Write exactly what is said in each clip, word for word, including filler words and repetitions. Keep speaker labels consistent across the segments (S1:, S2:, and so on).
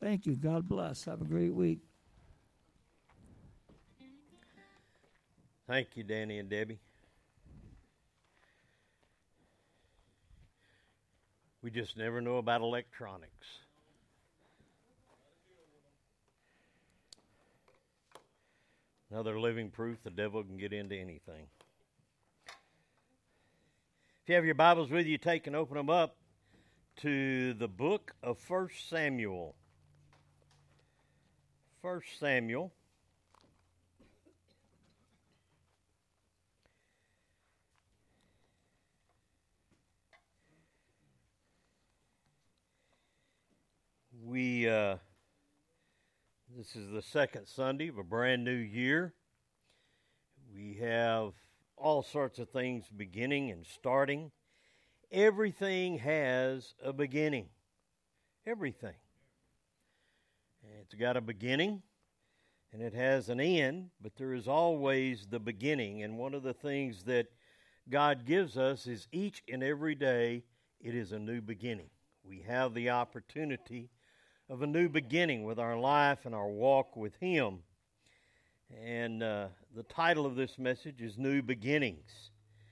S1: Thank you. God bless. Have a great week.
S2: Thank you, Danny and Debbie. We just never know about electronics. Another living proof the devil can get into anything. If you have your Bibles with you, take and open them up to the book of First Samuel. First Samuel. We, uh, this is the second Sunday of a brand new year. We have all sorts of things beginning and starting. Everything has a beginning. Everything. It's got a beginning and it has an end, but there is always the beginning. And one of the things that God gives us is each and every day it is a new beginning. We have the opportunity of a new beginning with our life and our walk with Him. And uh, the title of this message is New Beginnings.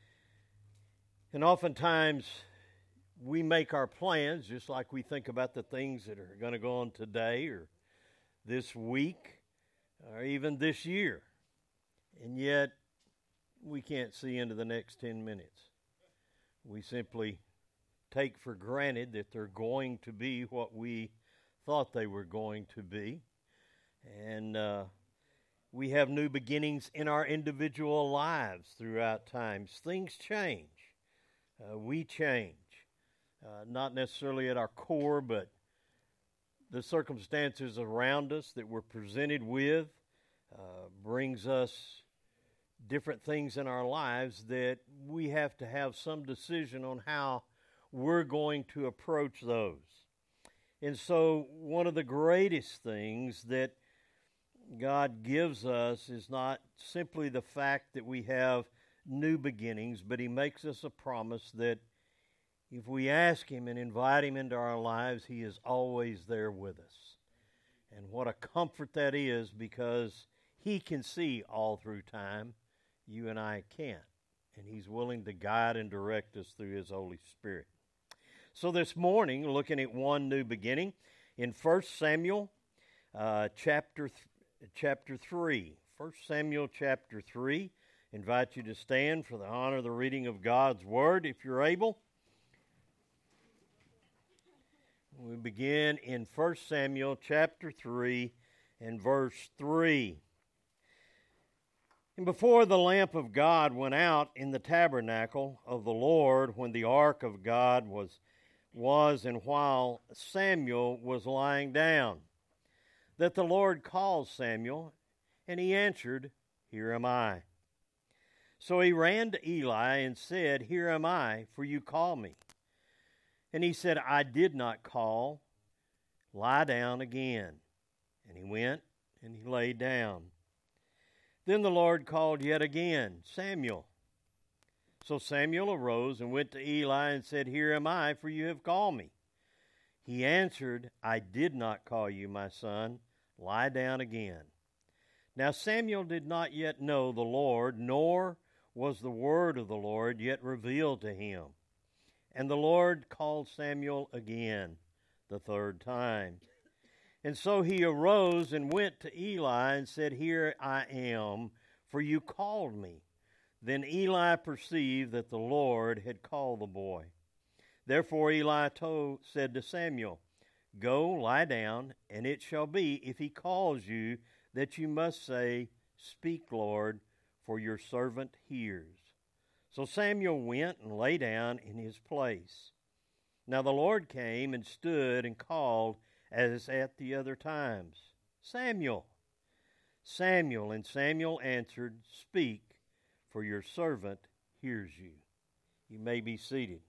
S2: And oftentimes we make our plans just like we think about the things that are going to go on today or this week or even this year. And yet we can't see into the next ten minutes. We simply take for granted that they're going to be what we thought they were going to be. And uh, we have new beginnings in our individual lives throughout times. Things change. Uh, we change. Uh, not necessarily at our core, but the circumstances around us that we're presented with uh, brings us different things in our lives that we have to have some decision on how we're going to approach those. And so one of the greatest things that God gives us is not simply the fact that we have new beginnings, but He makes us a promise that if we ask Him and invite Him into our lives, He is always there with us. And what a comfort that is, because He can see all through time. You and I can't. And He's willing to guide and direct us through His Holy Spirit. So this morning, looking at one new beginning in First Samuel uh, chapter th- chapter three. First Samuel chapter three. Invite you to stand for the honor of the reading of God's Word, if you're able. We begin in First Samuel chapter three and verse three. And before the lamp of God went out in the tabernacle of the Lord, when the ark of God was was and while Samuel was lying down, that the Lord called Samuel, and he answered, Here am I. So he ran to Eli and said, Here am I, for you call me. And he said, I did not call. Lie down again. And he went, and he lay down. Then the Lord called yet again, Samuel. So Samuel arose and went to Eli and said, Here am I, for you have called me. He answered, I did not call you, my son. Lie down again. Now Samuel did not yet know the Lord, nor was the word of the Lord yet revealed to him. And the Lord called Samuel again, the third time. And so he arose and went to Eli and said, Here I am, for you called me. Then Eli perceived that the Lord had called the boy. Therefore Eli told, said to Samuel, Go, lie down, and it shall be, if he calls you, that you must say, Speak, Lord, for your servant hears. So Samuel went and lay down in his place. Now the Lord came and stood and called as at the other times, Samuel, Samuel. And Samuel answered, Speak, for your servant hears you. You may be seated.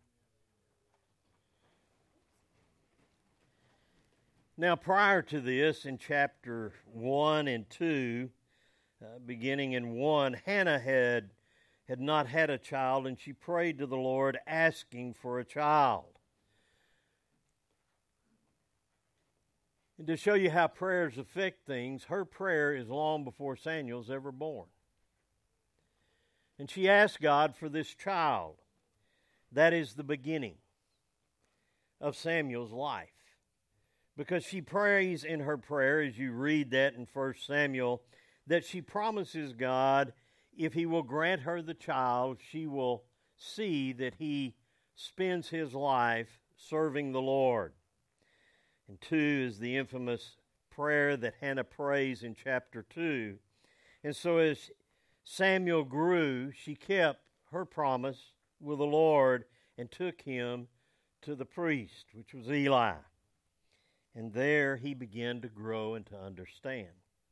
S2: Now, prior to this, in chapter one and two, uh, beginning in one, Hannah had, had not had a child, and she prayed to the Lord asking for a child. And to show you how prayers affect things, her prayer is long before Samuel's ever born. And she asked God for this child. That is the beginning of Samuel's life. Because she prays in her prayer, as you read that in First Samuel, that she promises God, if He will grant her the child, she will see that he spends his life serving the Lord. And two is the infamous prayer that Hannah prays in chapter two. And so as Samuel grew, she kept her promise with the Lord and took him to the priest, which was Eli. And there he began to grow and to understand.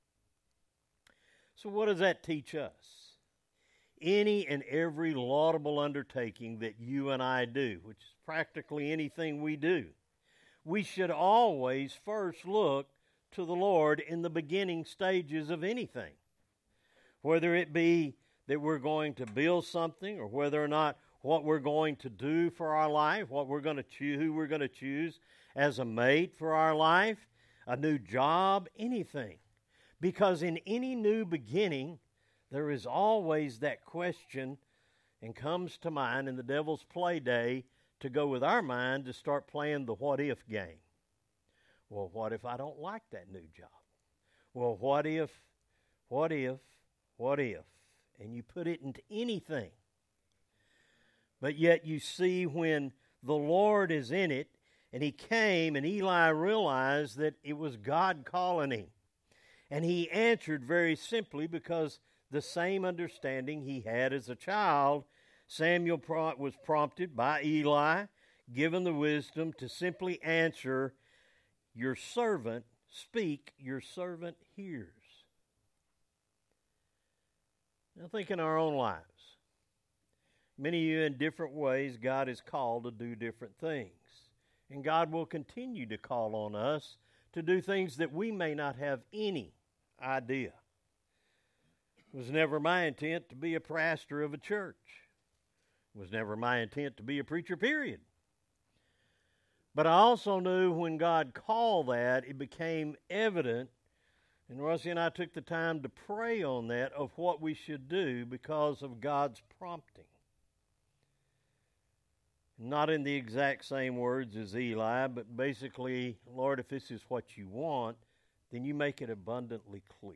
S2: So what does that teach us? Any and every laudable undertaking that you and I do, which is practically anything we do, we should always first look to the Lord in the beginning stages of anything. Whether it be that we're going to build something, or whether or not what we're going to do for our life, what we're going to choose, who we're going to choose as a mate for our life, a new job, anything. Because in any new beginning, there is always that question, and comes to mind in the devil's play day to go with our mind to start playing the what-if game. Well, what if I don't like that new job? Well, what if, what if, what if? And you put it into anything. But yet you see when the Lord is in it, and he came, and Eli realized that it was God calling him. And he answered very simply, because the same understanding he had as a child, Samuel was prompted by Eli, given the wisdom to simply answer, "Your servant, speak, your servant hears." Now think in our own lives. Many of you in different ways, God is called to do different things. And God will continue to call on us to do things that we may not have any idea. It was never my intent to be a pastor of a church. It was never my intent to be a preacher, period. But I also knew when God called that, it became evident, and Russie and I took the time to pray on that, of what we should do because of God's prompting. Not in the exact same words as Eli, but basically, Lord, if this is what you want, then you make it abundantly clear.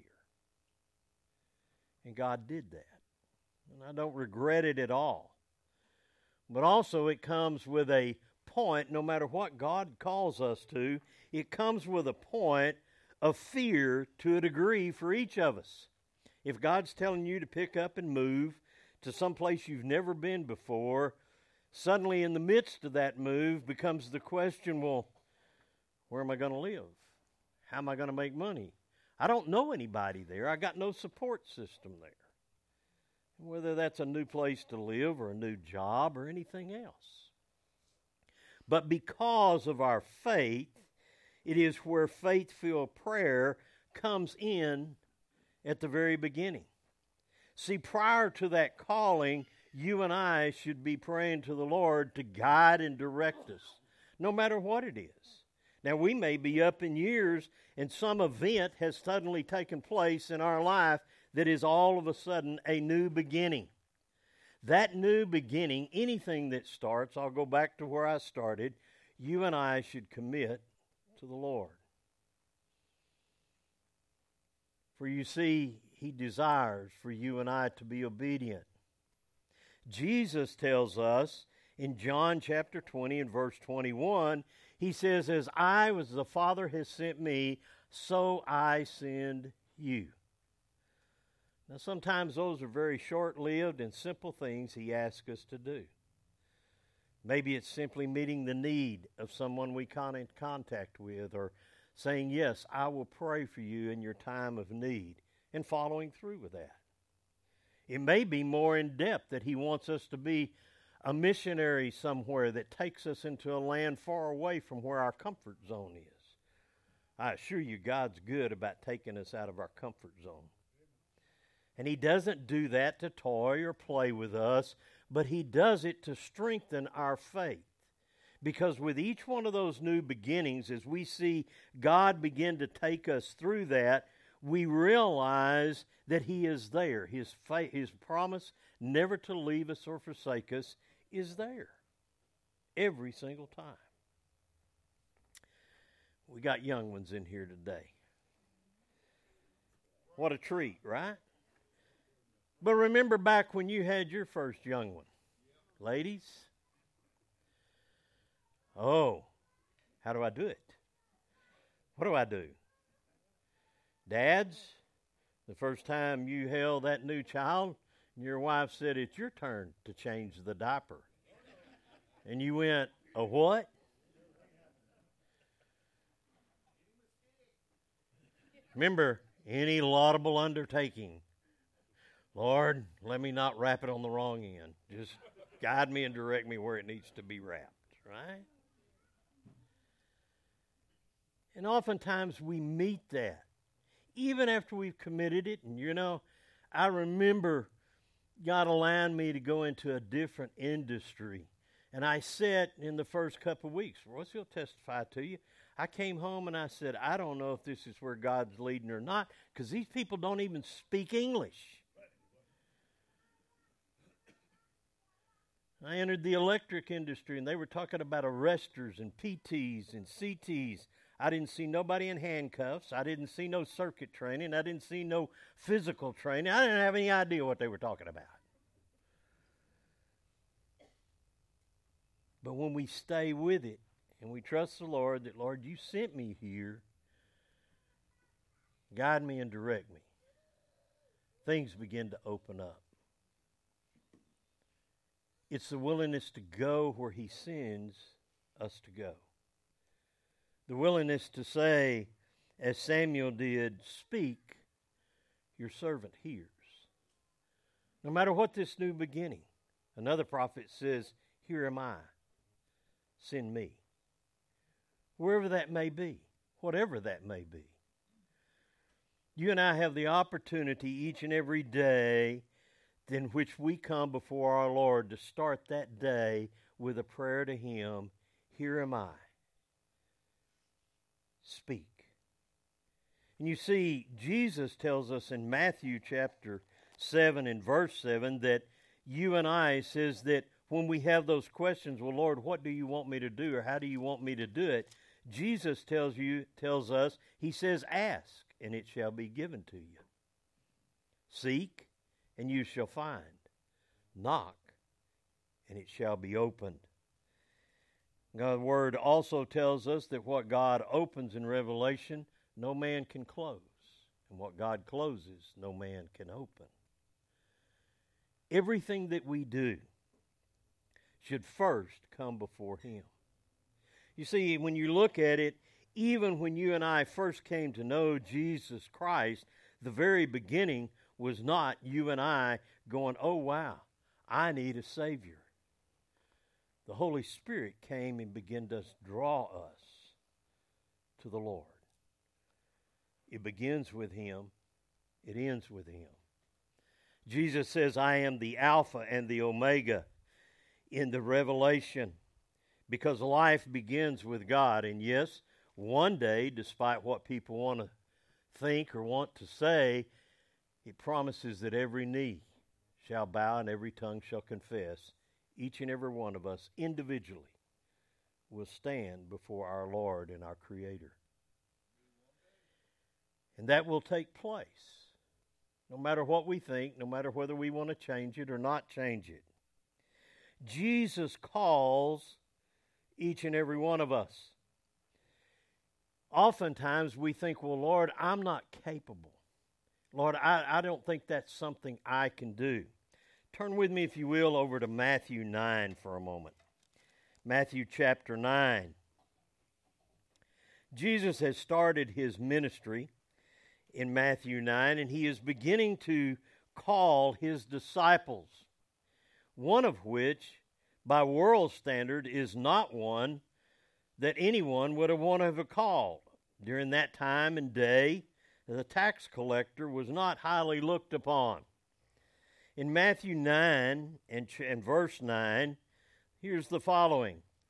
S2: And God did that. And I don't regret it at all. But also it comes with a point, no matter what God calls us to, it comes with a point of fear to a degree for each of us. If God's telling you to pick up and move to some place you've never been before, suddenly in the midst of that move becomes the question, well, where am I going to live? How am I going to make money? I don't know anybody there. I got no support system there. Whether that's a new place to live or a new job or anything else. But because of our faith, it is where faith-filled prayer comes in at the very beginning. See, prior to that calling, you and I should be praying to the Lord to guide and direct us, no matter what it is. Now, we may be up in years and some event has suddenly taken place in our life that is all of a sudden a new beginning. That new beginning, anything that starts, I'll go back to where I started, you and I should commit to the Lord. For you see, He desires for you and I to be obedient. Jesus tells us in John chapter twenty and verse twenty-one, He says, "As I, as the Father has sent me, so I send you." Now sometimes those are very short-lived and simple things He asks us to do. Maybe it's simply meeting the need of someone we come in contact with, or saying, "Yes, I will pray for you in your time of need," and following through with that. It may be more in depth that He wants us to be a missionary somewhere that takes us into a land far away from where our comfort zone is. I assure you, God's good about taking us out of our comfort zone. And He doesn't do that to toy or play with us, but He does it to strengthen our faith. Because with each one of those new beginnings, as we see God begin to take us through that, we realize that He is there. His fa- His promise never to leave us or forsake us is there every single time. We got young ones in here today. What a treat, right? But remember back when you had your first young one. Ladies? Oh, how do I do it? What do I do? Dads, the first time you held that new child, and your wife said, it's your turn to change the diaper. And you went, a what? Remember, any laudable undertaking. Lord, let me not wrap it on the wrong end. Just guide me and direct me where it needs to be wrapped, right? And oftentimes we meet that, even after we've committed it. And, you know, I remember God allowing me to go into a different industry. And I said in the first couple of weeks, Royce will testify to you, I came home and I said, I don't know if this is where God's leading or not, because these people don't even speak English. I entered the electric industry, and they were talking about arresters and P Ts and C Ts. I didn't see nobody in handcuffs. I didn't see no circuit training. I didn't see no physical training. I didn't have any idea what they were talking about. But when we stay with it and we trust the Lord that, Lord, you sent me here, guide me and direct me, things begin to open up. It's the willingness to go where He sends us to go. The willingness to say, as Samuel did, speak, your servant hears. No matter what this new beginning, another prophet says, here am I, send me. Wherever that may be, whatever that may be. You and I have the opportunity each and every day in which we come before our Lord to start that day with a prayer to Him, here am I. Speak. And you see, Jesus tells us in Matthew chapter seven and verse seven that you and I says that when we have those questions, well, Lord, what do you want me to do, or how do you want me to do it? Jesus tells you, tells us, He says, ask, and it shall be given to you. Seek, and you shall find. Knock, and it shall be opened. God's Word also tells us that what God opens in Revelation, no man can close. And what God closes, no man can open. Everything that we do should first come before Him. You see, when you look at it, even when you and I first came to know Jesus Christ, the very beginning was not you and I going, oh, wow, I need a Savior. The Holy Spirit came and began to draw us to the Lord. It begins with Him. It ends with Him. Jesus says, I am the Alpha and the Omega in the Revelation, because life begins with God. And yes, one day, despite what people want to think or want to say, it promises that every knee shall bow and every tongue shall confess. Each and every one of us individually will stand before our Lord and our Creator. And that will take place. No matter what we think, no matter whether we want to change it or not change it. Jesus calls each and every one of us. Oftentimes we think, well, Lord, I'm not capable. Lord, I, I don't think that's something I can do. Turn with me, if you will, over to Matthew nine for a moment. Matthew chapter nine. Jesus has started His ministry in Matthew nine, and He is beginning to call His disciples, one of which, by world standard, is not one that anyone would have wanted to have called. During that time and day, the tax collector was not highly looked upon. In Matthew nine and, and verse nine, here's the following.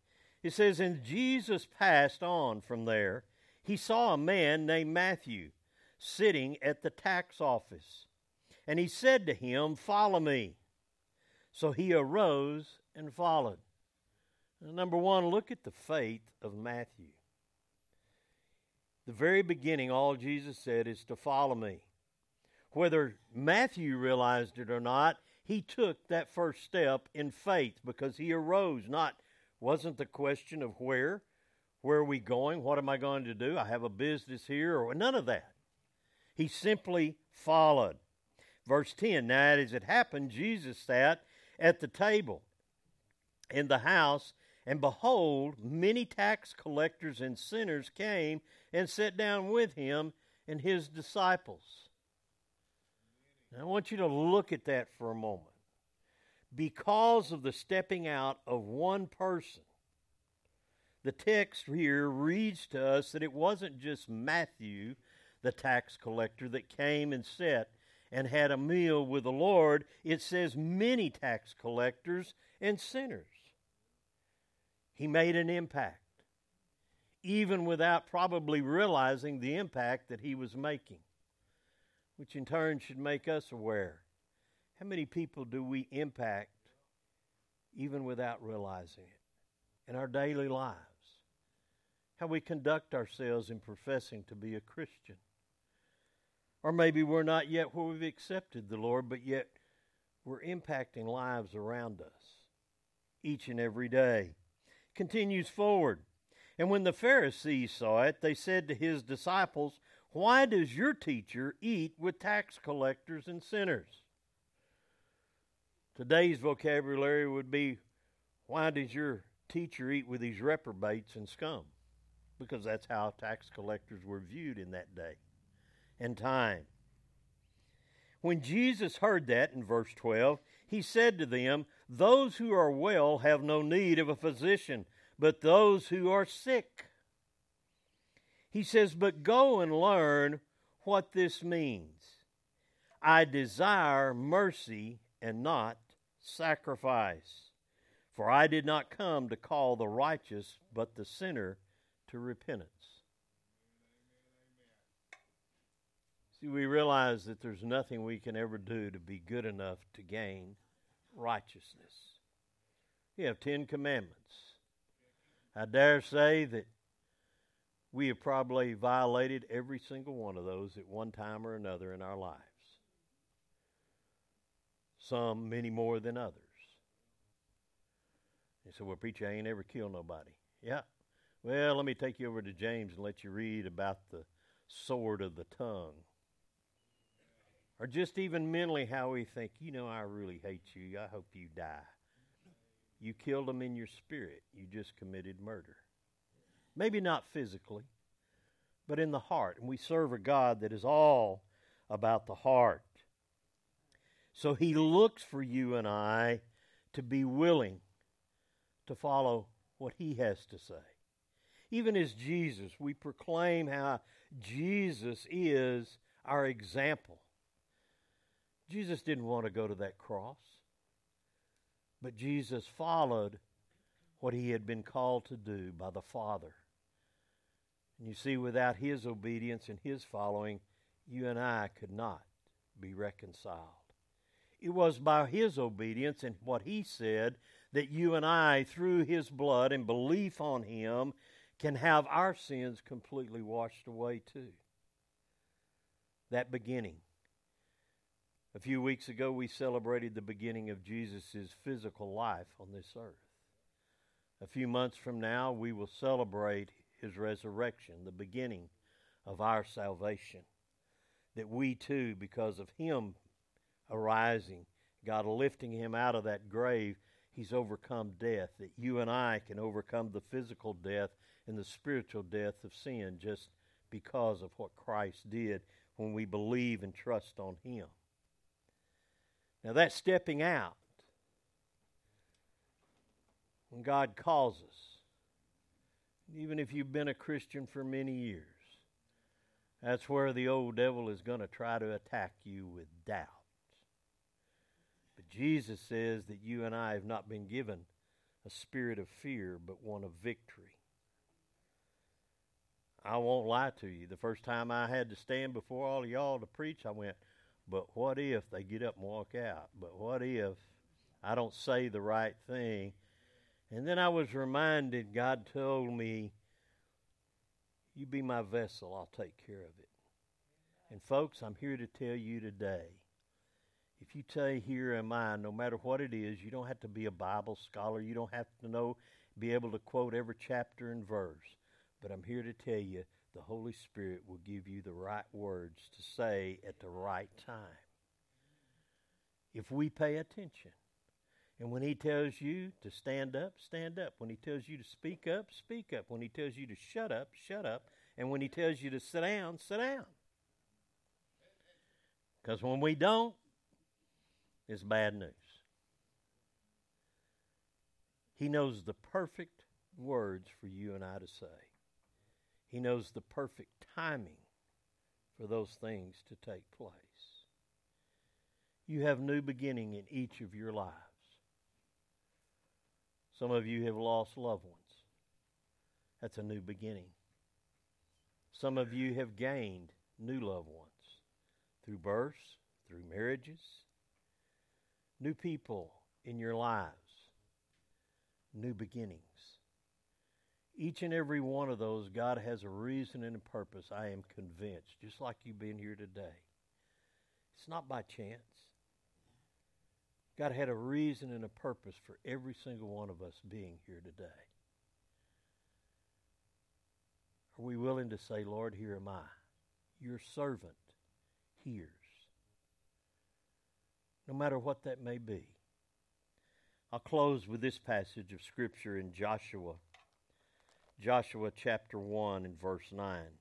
S2: It says, and Jesus passed on from there. He saw a man named Matthew sitting at the tax office. And he said to him, follow me. So he arose and followed. Now, number one, look at the faith of Matthew. The very beginning, all Jesus said is to follow me. Whether Matthew realized it or not, he took that first step in faith because he arose. Not wasn't the question of where, where are we going, what am I going to do? I have a business here, or none of that. He simply followed. Verse ten, now as it happened, Jesus sat at the table in the house, and behold, many tax collectors and sinners came and sat down with him and his disciples. Now, I want you to look at that for a moment. Because of the stepping out of one person, the text here reads to us that it wasn't just Matthew, the tax collector, that came and sat and had a meal with the Lord. It says many tax collectors and sinners. He made an impact, even without probably realizing the impact that he was making, which in turn should make us aware. How many people do we impact even without realizing it in our daily lives? How we conduct ourselves in professing to be a Christian. Or maybe we're not yet where we've accepted the Lord, but yet we're impacting lives around us each and every day. Continues forward. And when the Pharisees saw it, they said to his disciples, why does your teacher eat with tax collectors and sinners? Today's vocabulary would be, why does your teacher eat with these reprobates and scum? Because that's how tax collectors were viewed in that day and time. When Jesus heard that in verse twelve, he said to them, those who are well have no need of a physician, but those who are sick. He says, but go and learn what this means. I desire mercy and not sacrifice. For I did not come to call the righteous, but the sinner to repentance. See, we realize that there's nothing we can ever do to be good enough to gain righteousness. We have Ten Commandments. I dare say that we have probably violated every single one of those at one time or another in our lives. Some, many more than others. You say, well, preacher, I ain't ever killed nobody. Yeah. Well, let me take you over to James and let you read about the sword of the tongue. Or just even mentally how we think, you know, I really hate you. I hope you die. You killed them in your spirit. You just committed murder. Maybe not physically, but in the heart. And we serve a God that is all about the heart. So he looks for you and I to be willing to follow what he has to say. Even as Jesus, we proclaim how Jesus is our example. Jesus didn't want to go to that cross, but Jesus followed what he had been called to do by the Father. And you see, without his obedience and his following, you and I could not be reconciled. It was by his obedience and what he said that you and I, through his blood and belief on him, can have our sins completely washed away too. That beginning. A few weeks ago, we celebrated the beginning of Jesus' physical life on this earth. A few months from now, we will celebrate his resurrection, the beginning of our salvation. That we too, because of him arising, God lifting him out of that grave, he's overcome death. That you and I can overcome the physical death and the spiritual death of sin just because of what Christ did when we believe and trust on him. Now that's stepping out. When God calls us, even if you've been a Christian for many years, that's where the old devil is going to try to attack you with doubt. But Jesus says that you and I have not been given a spirit of fear, but one of victory. I won't lie to you. The first time I had to stand before all of y'all to preach, I went, but what if they get up and walk out? But what if I don't say the right thing? And then I was reminded, God told me, you be my vessel, I'll take care of it. And folks, I'm here to tell you today, if you say, here am I, no matter what it is, you don't have to be a Bible scholar. You don't have to know, be able to quote every chapter and verse. But I'm here to tell you, the Holy Spirit will give you the right words to say at the right time. If we pay attention. And when he tells you to stand up, stand up. When he tells you to speak up, speak up. When he tells you to shut up, shut up. And when he tells you to sit down, sit down. Because when we don't, it's bad news. He knows the perfect words for you and I to say. He knows the perfect timing for those things to take place. You have new beginning in each of your lives. Some of you have lost loved ones. That's a new beginning. Some of you have gained new loved ones through births, through marriages, new people in your lives, new beginnings. Each and every one of those, God has a reason and a purpose, I am convinced, just like you've been here today. It's not by chance. God had a reason and a purpose for every single one of us being here today. Are we willing to say, Lord, here am I. Your servant hears. No matter what that may be. I'll close with this passage of Scripture in Joshua. Joshua chapter one and verse nine.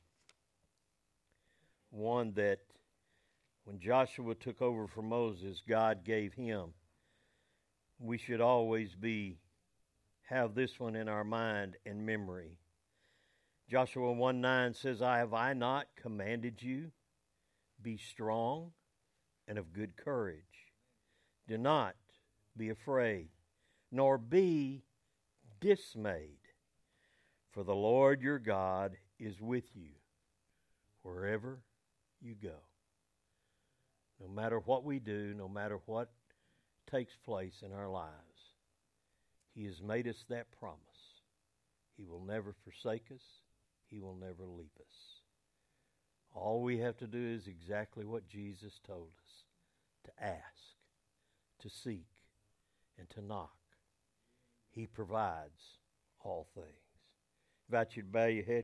S2: One that when Joshua took over for Moses, God gave him. We should always be have this one in our mind and memory. Joshua one nine says, I have I not commanded you? Be strong and of good courage. Do not be afraid, nor be dismayed. For the Lord your God is with you wherever you go. No matter what we do, no matter what takes place in our lives, He has made us that promise. He will never forsake us. He will never leave us. All we have to do is exactly what Jesus told us, to ask, to seek, and to knock. He provides all things. I invite you to bow your head.